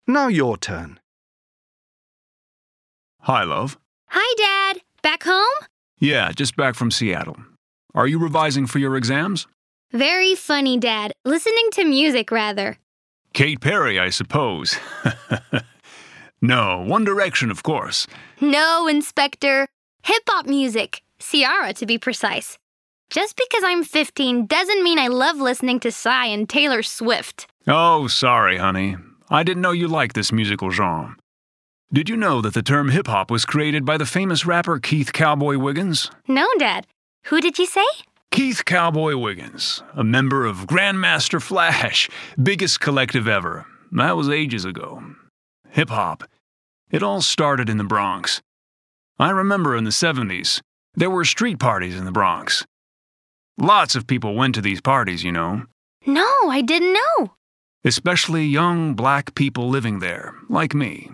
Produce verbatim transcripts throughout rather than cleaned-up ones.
Now your turn. Hi, love. Hi, Dad. Back home? Yeah, just back from Seattle. Are you revising for your exams? Very funny, Dad. Listening to music, rather. Kate Perry, I suppose. No, One Direction, of course. No, Inspector. Hip-hop music. Ciara, to be precise. Just because I'm fifteen doesn't mean I love listening to Psy and Taylor Swift. Oh, sorry, honey. I didn't know you liked this musical genre. Did you know that the term hip-hop was created by the famous rapper Keith Cowboy Wiggins? No, Dad. Who did you say? Keith Cowboy Wiggins, a member of Grandmaster Flash, biggest collective ever. That was ages ago. Hip-hop. It all started in the Bronx. I remember in the seventies, there were street parties in the Bronx. Lots of people went to these parties, you know. No, I didn't know. Especially young black people living there, like me.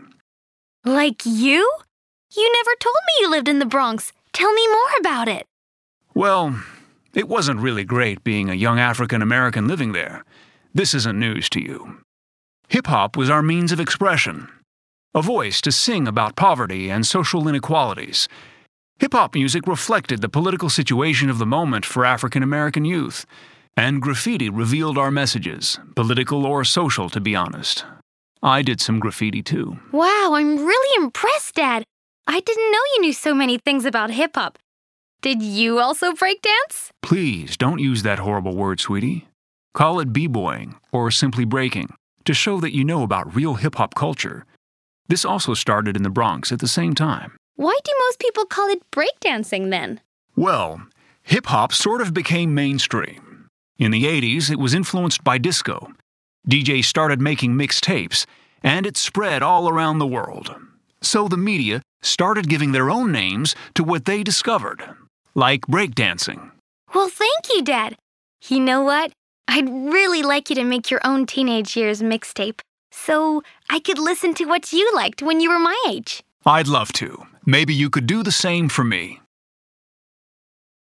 Like you? You never told me you lived in the Bronx. Tell me more about it. Well, it wasn't really great being a young African-American living there. This isn't news to you. Hip-hop was our means of expression, a voice to sing about poverty and social inequalities. Hip-hop music reflected the political situation of the moment for African-American youth, and graffiti revealed our messages, political or social, to be honest. I did some graffiti too. Wow, I'm really impressed, Dad. I didn't know you knew so many things about hip-hop. Did you also breakdance? Please, don't use that horrible word, sweetie. Call it b-boying, or simply breaking, to show that you know about real hip-hop culture. This also started in the Bronx at the same time. Why do most people call it breakdancing then? Well, hip-hop sort of became mainstream. In the eighties, it was influenced by disco. D Js started making mixtapes, and it spread all around the world. So the media started giving their own names to what they discovered, like breakdancing. Well, thank you, Dad. You know what? I'd really like you to make your own teenage years mixtape, so I could listen to what you liked when you were my age. I'd love to. Maybe you could do the same for me.